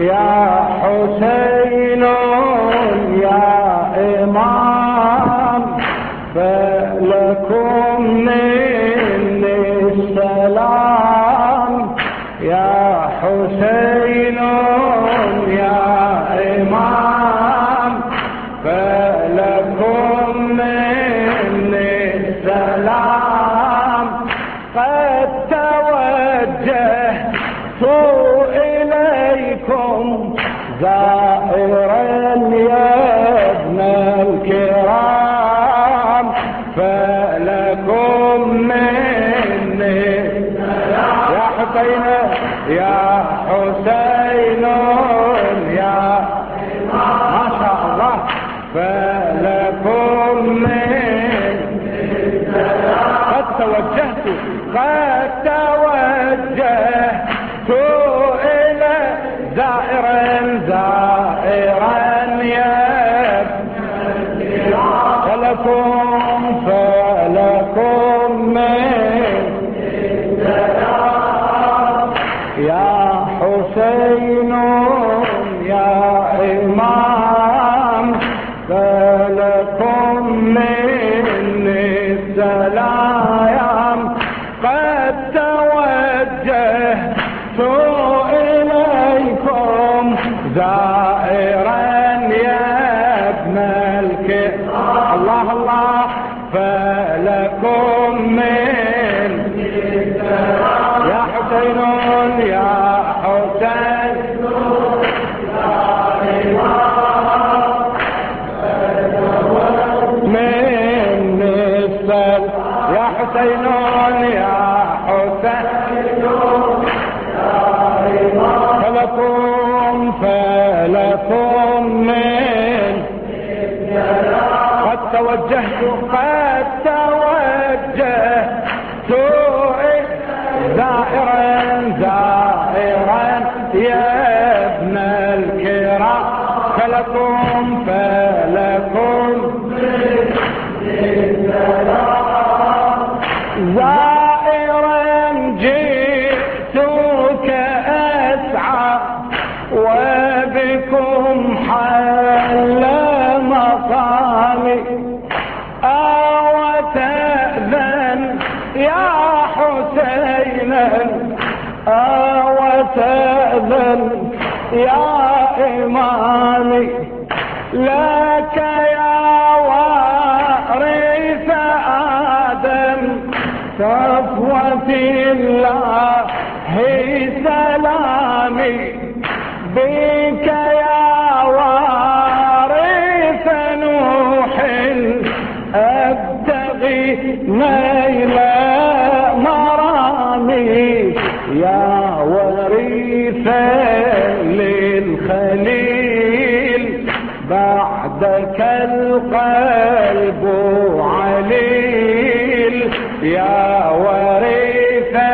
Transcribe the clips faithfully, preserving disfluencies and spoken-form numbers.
يا حسين يا إمام فلكم مني السلام يا حسين يا إمام فلكم مني السلام قد توجهت إليكم زائرا يا ابن الكرام فلكم مني يا حسين يا حسين يا ما شاء الله فلكم مني قد توجهت قد توجهت إلى زائرا زائرا يا فلكم فلكم من يا حسين يا إمام فلكم مني السلام قد توجهت إليكم زائرا يا ابن الكرام الله الله فلكم من يا حسين يا حسين من السل يا حسين يا حسين فلكم فلكم من قد توجهت قد توجهت زائرا زائرا يا ابن الكرام فلكم فلكم زائرا جئتك أسعى وبكم حل مقامي أو تأذن يا حسينا أو تأذن يا إمامي لك يا وارث آدم صفوة الله سلامي بك يا وارث نوح أبتغي نيل مرامي يا وريثا للخليل بعدك القلب عليل يا وريثا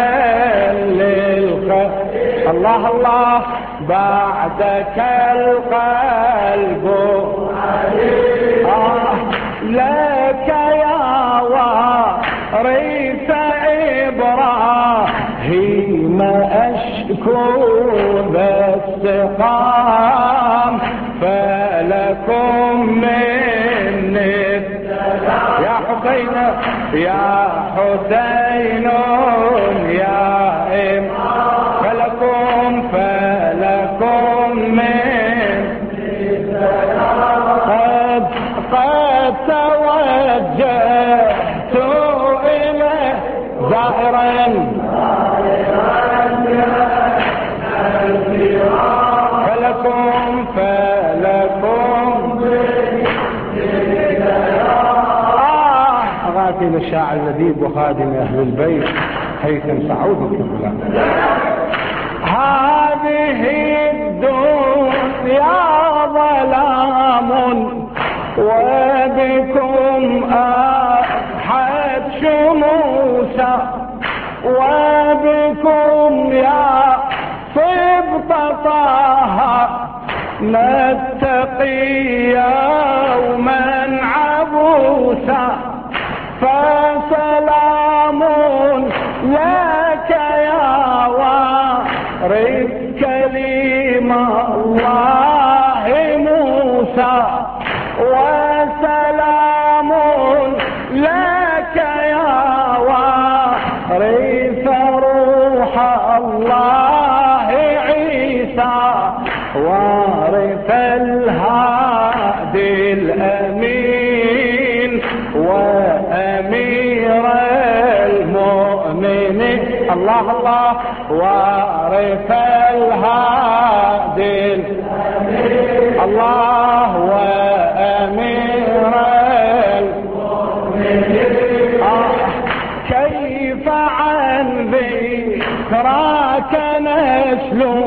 للخليل الله الله بعدك القلب عليل آه لك يا وارث إبراهيم أشكو باستقام فلكم مني يا حسين يا حسين يا إمام فلكم فلكم من قد قد توجهت إلى زائرا فلكم فلكم آه أغاثي للشاعر اللذيذ وخادم أهل البيت هيثم سعود الكفلان هذه الدنيا ظلام وبكم أحد شموسا وبكم يا صبط طه نتقي يوما عبوسا فسلام لك يا وارث كليم كلم الله موسى وسلام لك يا وارث روح الله عيسى وارث الهادي الأمين وأمير المؤمنين الله الله وارث الهادي الأمين الله وأمير المؤمنين آه كيف عن ذكراك نسلو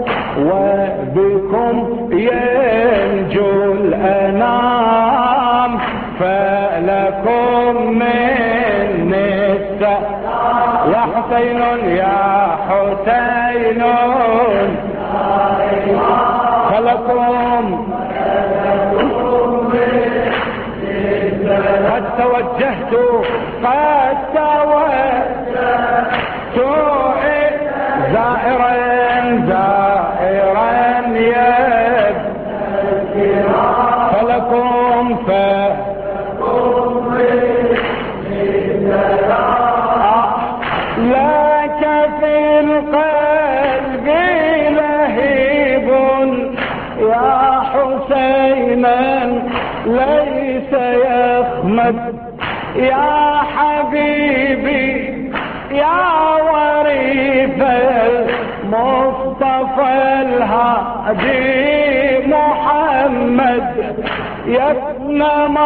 وبكم ينجو الأنام فلكم من السلام يا حسين يا حسين فلكم قد توجهت قد توجهت زائرا زائرا يد فلكم فلكم لك في القلب لهيب يا حسينا ليس يخمد يا حبيبي يا وريث المصطفى الهادي محمد يا ابن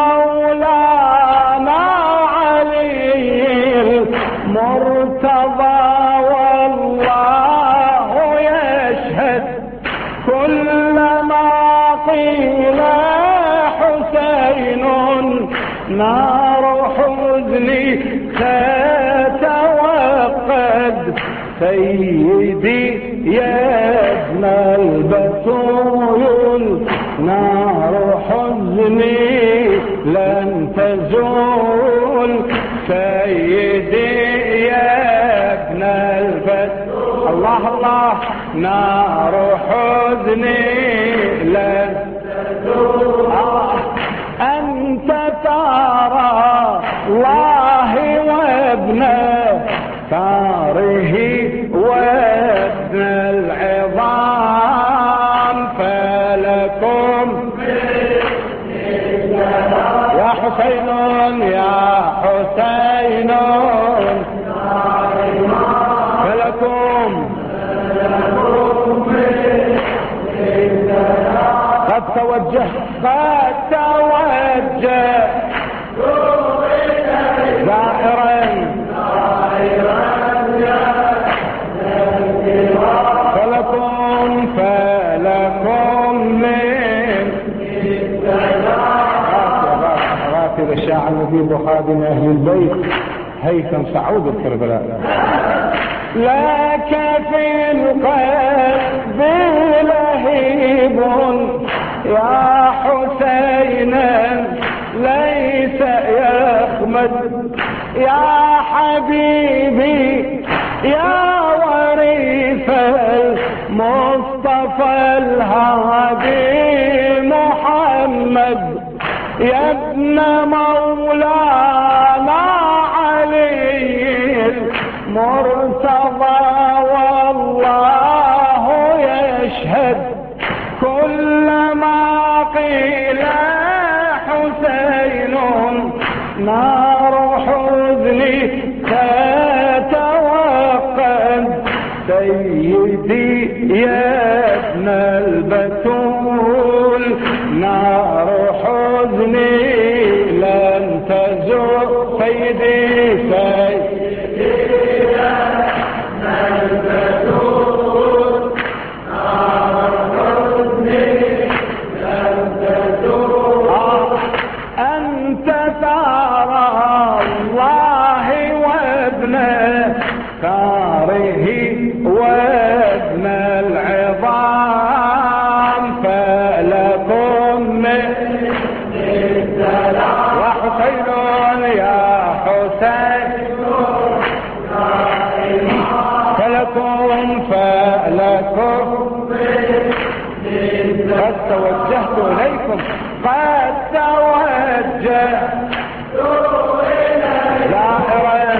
مولانا علي المرتضى والله يشهد كلما قيل حسين نار حزني تتوقد سيدي يا ابن البتول نار حزني لن تزول سيدي يا ابن البتول الله الله نار حزني لن تزول آه أنت ترى الله وابن ثاره وابن العظام فلكم يا حسين يا حسين فلكم قد توجه قد توجه زائرا فلكم فلكم من راتب الشاعر المبيد وخادم أهل البيت هيثم سعود الكربلاء لك في القلب لهيب يا حسينا ليس يخمد يا حبيبي يا وريث المصطفى الهادي محمد يا ابن مولانا علي المرتضى والله يشهد كلما قيل حسين نار حزني تتوقد سيدي يا ابن البتول نار حزني لن تزول سيدي سيدي يا ابن البتول نار حزني لن تزول أنت ثار الله وابن ثاره وابن العظام فلكم من السلام يا حسين يا حسين فلكم فلكم قد توجهت إليكم قد توجهت زائرا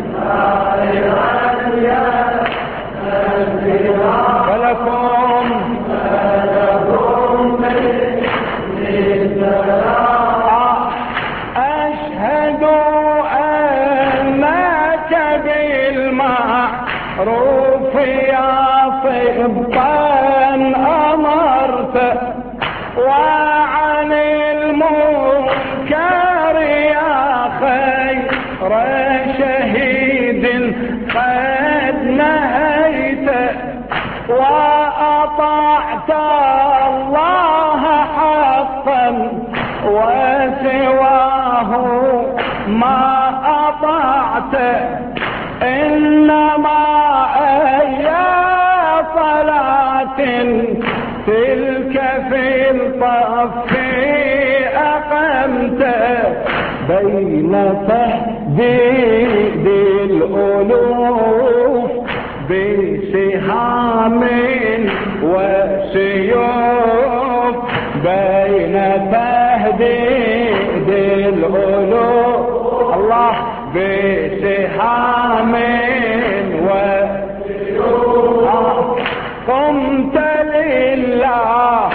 فلكم أشهد أنك بالمعروف يا صبطا أمرت وعن المنكر يا خير شهيد قد نهيت وأطعت الله حقا وسواه ما أطعت إنما أي صلاة تلك في الطف أقمت بين تهديد الألوف بسهام وسيوف بين تهديد الألوف الله بسهام وسيوف قمت لله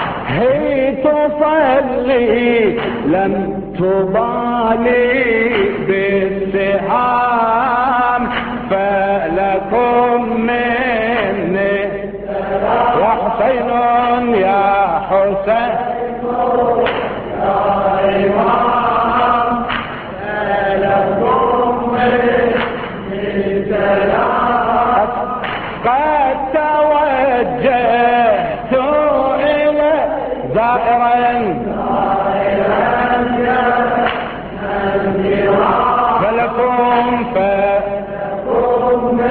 تصلي لم تبالي بالسهام فلكم مني يا حسين يا حسين يا إمام فلكم مني سلام قد توجهت إلى زائرا فلكم فلكم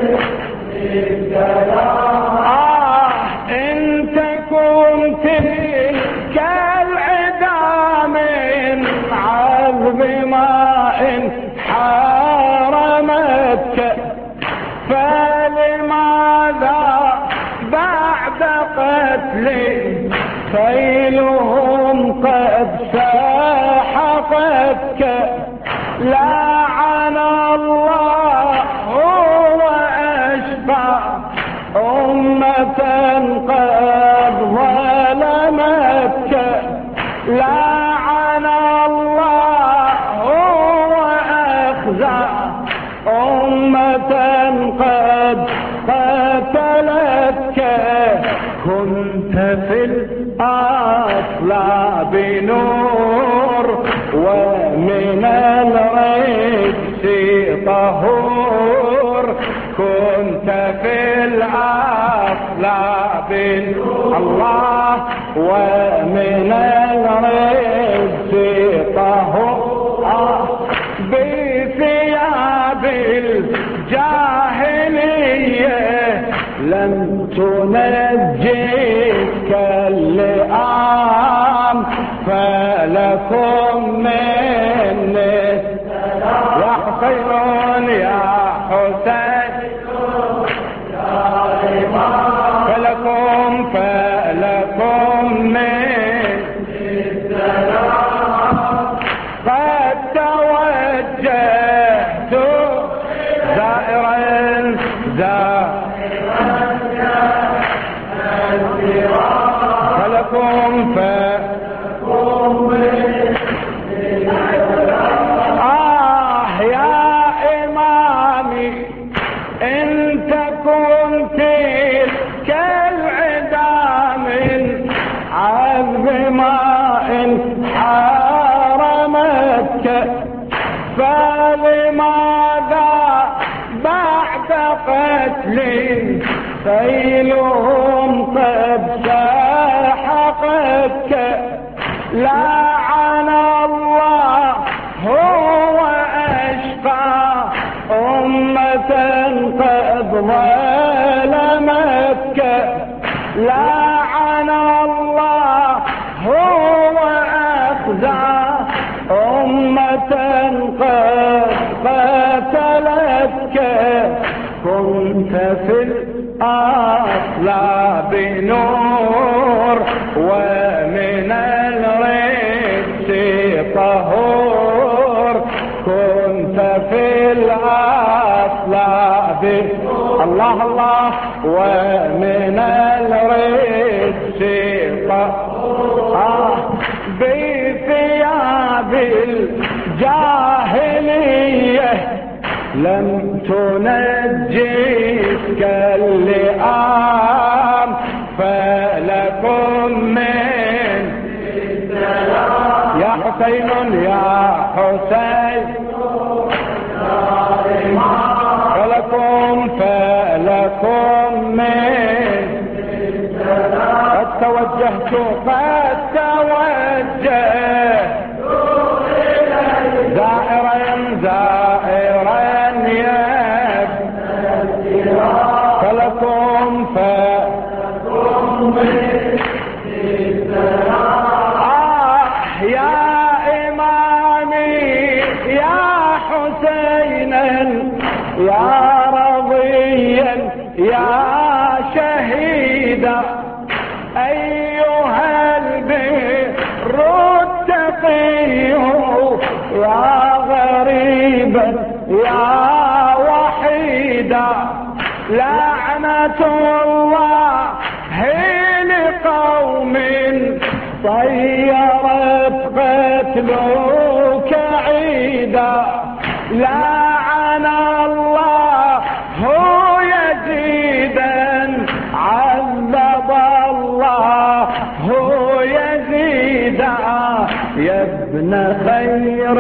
آه إن تكن تلك العدا من عذب ماء حرمتك فلماذا بعد قتلي خيلهم قد ساحقتك لعن الله وأشفع أمة قد ظلمتك لعن الله وأخزع أمة قد قتلتك كنت في الأصلاب نور ومن الرجس طهور كنت في الأصلاب الله ومن الرجس طهور بثياب الجاهلية لم تنجيك اللئام فلكم مني يا حسين يا حسين يا إمام فلكم فلكم مني قد توجهت زائرا زائرا فلكم فلكم آه يا إمامي إن تكن تلك العدا من عذب ماء حرمتك فلماذا بعد قتل خيلهم قد ساحقتك لعن الله هو أشقى أمة قد ظلمتك لعن الله هو أخزى أمة قد قتلتك كنت في الأصلاب نور و لم تنجسك اللئام فلكم من يا حسين يا حسين فلكم فلكم من قد توجهت قد توجهت زائرا زائرا يا فلكم فلكم آه يا إمامي يا حسينا يا رضيا يا شهيدا أيها البر التقي يا غريبا يا وحيدا لعنة الله لقوم طيرت قتلك عيدا لعن الله يزيدا عذب الله يزيدا يا ابن خير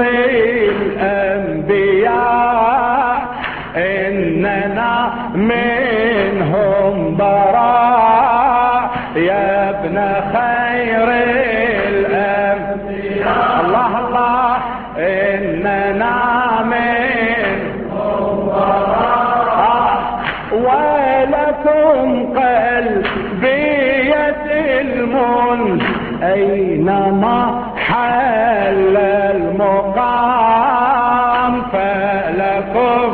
الأنبياء إننا منهم براء يا ابن خير الأنبياء الله الله إننا منهم براء ولكم قلبية المن أينما حل المقام فلكم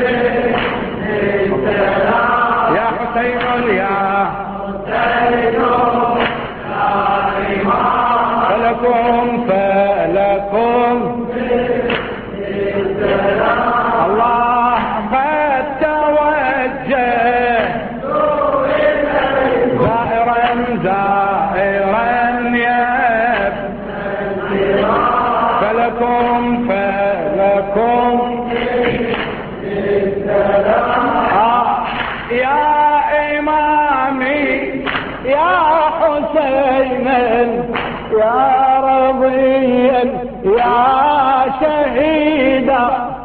يا حسين يا حسين فلكم فلكم الله قد توجه زائرا زائرا فلكم فلكم آه يا إمامي يا حسينا يا رضيا يا شهيدا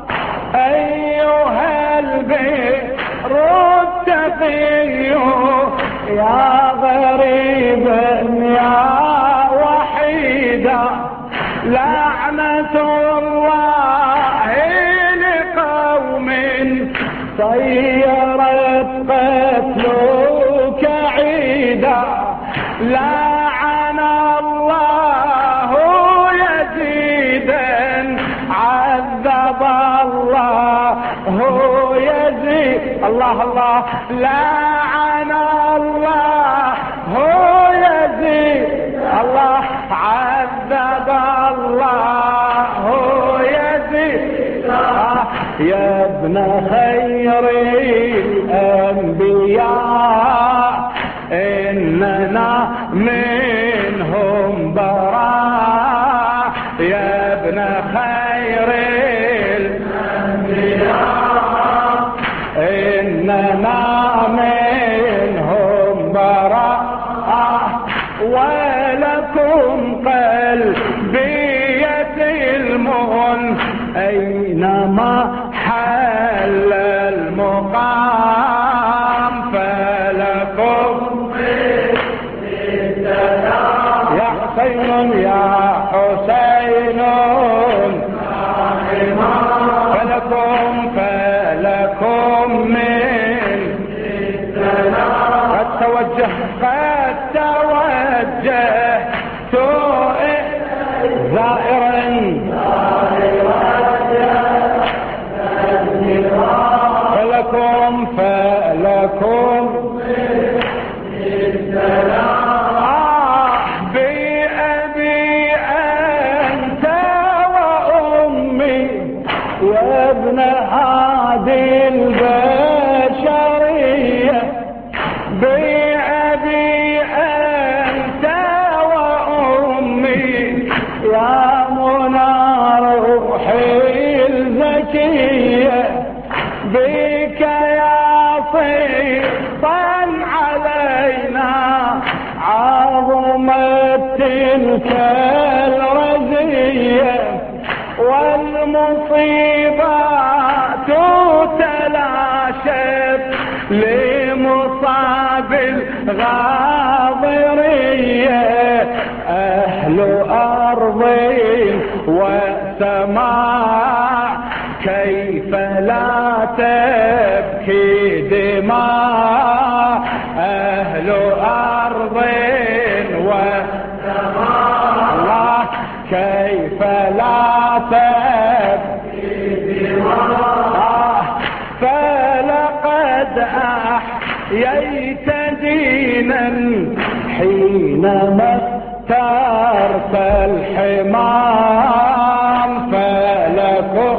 أيها البر التقي يا غريبا يا وحيدا لعنة الله لقوم طيرت قتلك عيدا لعن الله يزيدا عذب الله يزيد الله الله لعن الله يزيد الله عذب الله يزيد يا ابن خير الأنبياء إننا منهم براء يا ابن خير الأنبياء إننا منهم براء ولكم قلبية المؤن أينما حل المقام فلكم يا حسين يا حسين فلكم فلكم من قد توجه قد توجه زائرا فلكم فلكم آه بأبي أنت وأمي يا ابن هذه البشرية بأبي أنت وأمي يا تلك الرزية والمصيبات تلاشت لمصاب الغاضرية أهل أرض وسماء كيف لا تبكي دماء أهل أرض وسماء الله كيف لا تبكي دماء فلقد أحييت دينا حينما اخترت الحمام فلكم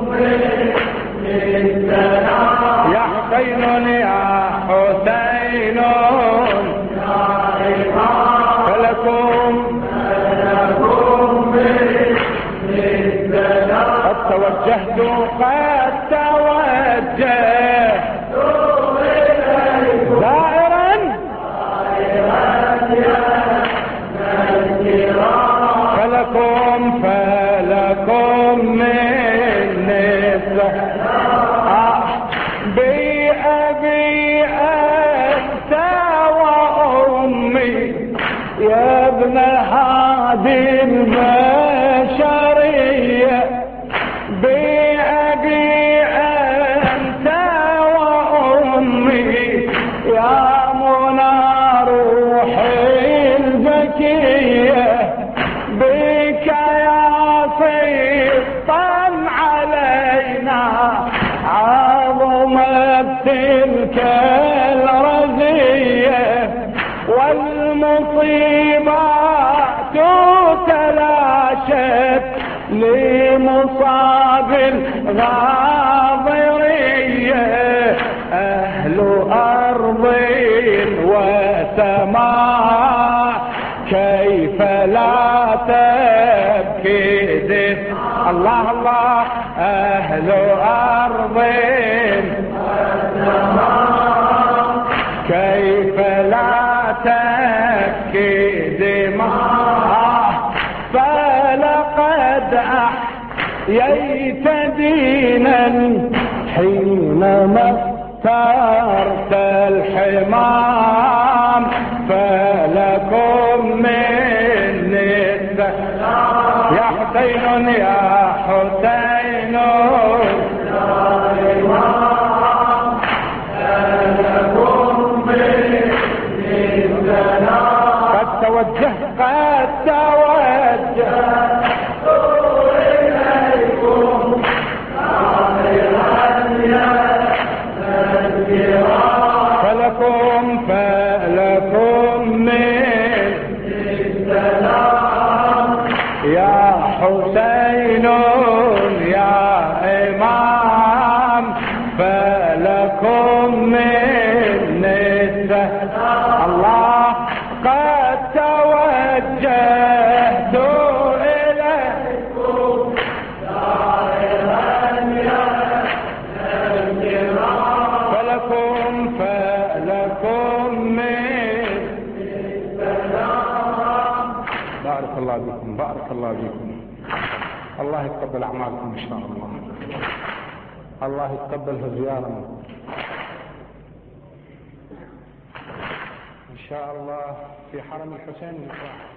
يا حسين يا حسين فلكم قد توجهت قد توجهت دائرا فلكم فلكم من الزهراء بأبي أنت وأمي يا ابن هذه البشرية بأبي أنت وأمي يا منى روحي البكية بك يا سيطا علينا عظمت تلك الرزية والمصيبات تلاشت لمصاب الغاضرية أهل أرض وسماء كيف لا تبكي دماء الله الله أهل أرض وسماء كيف لا تبكي دماء فلقد أحييت دينا حينما اخترت الحمام فلكم من السلام يا حسين يا حسين قد توجه قد توجه إليكم فلكم فلكم من السلام يا حسين يا إمام فلكم من السلام الله قد توجهت إليكم فلكم فلكم من السلام بارك الله بكم بارك الله بكم الله يتقبل أعمالكم إن شاء الله الله يتقبل زيارنا إن شاء الله في حرم الحسين.